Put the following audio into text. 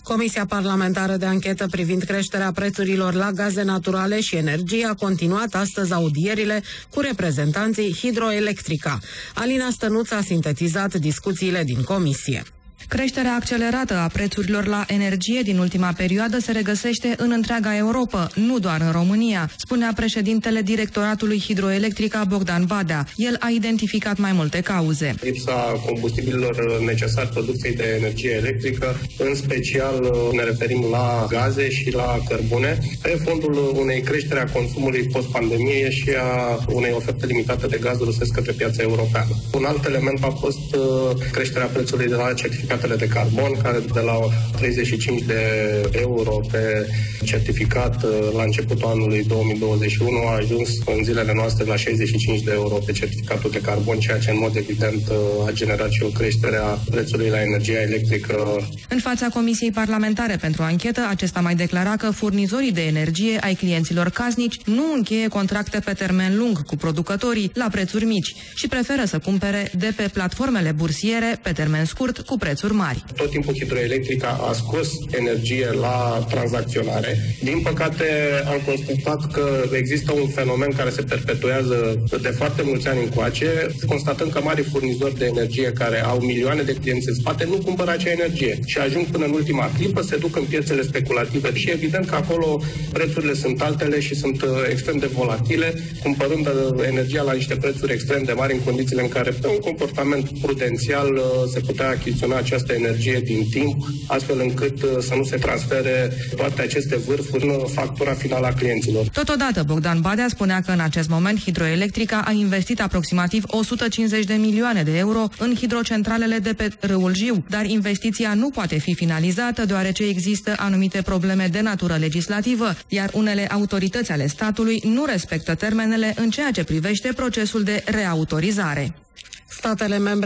Comisia parlamentară de anchetă privind creșterea prețurilor la gaze naturale și energie a continuat astăzi audierile cu reprezentanții Hidroelectrica. Alina Stănuț a sintetizat discuțiile din comisie. Creșterea accelerată a prețurilor la energie din ultima perioadă se regăsește în întreaga Europa, nu doar în România, spunea președintele Directoratului Hidroelectrica Bogdan Badea. El a identificat mai multe cauze. Lipsa combustibililor necesari producției de energie electrică, în special ne referim la gaze și la cărbune, pe fondul unei creșteri a consumului post-pandemie și a unei oferte limitate de gaz rusesc către piața europeană. Un alt element a fost creșterea prețului de la certificatele de carbon, care de la 35 de euro pe certificat la începutul anului 2021 a ajuns în zilele noastre la 65 de euro pe certificatul de carbon, ceea ce în mod evident a generat și o creștere a prețului la energia electrică. În fața Comisiei Parlamentare pentru Anchetă, acesta mai declara că furnizorii de energie ai clienților casnici nu încheie contracte pe termen lung cu producătorii la prețuri mici și preferă să cumpere de pe platformele bursiere pe termen scurt cu prețuri mari. Tot timpul Hidroelectrica a scos energie la tranzacționare. Din păcate, am constatat că există un fenomen care se perpetuează de foarte mulți ani încoace. Constatăm că mari furnizori de energie care au milioane de clienți în spate nu cumpără acea energie și ajung până în ultima clipă, se duc în piețele speculative și evident că acolo prețurile sunt altele și sunt extrem de volatile, cumpărând energia la niște prețuri extrem de mari în condițiile în care, pe un comportament prudențial, se putea achiziționa această energie din timp, astfel încât să nu se transfere toate aceste vârfuri în factura finală a clienților. Totodată, Bogdan Badea spunea că în acest moment Hidroelectrica a investit aproximativ 150 de milioane de euro în hidrocentralele de pe râul Jiu, dar investiția nu poate fi finalizată deoarece există anumite probleme de natură legislativă, iar unele autorități ale statului nu respectă termenele în ceea ce privește procesul de reautorizare. Statele membre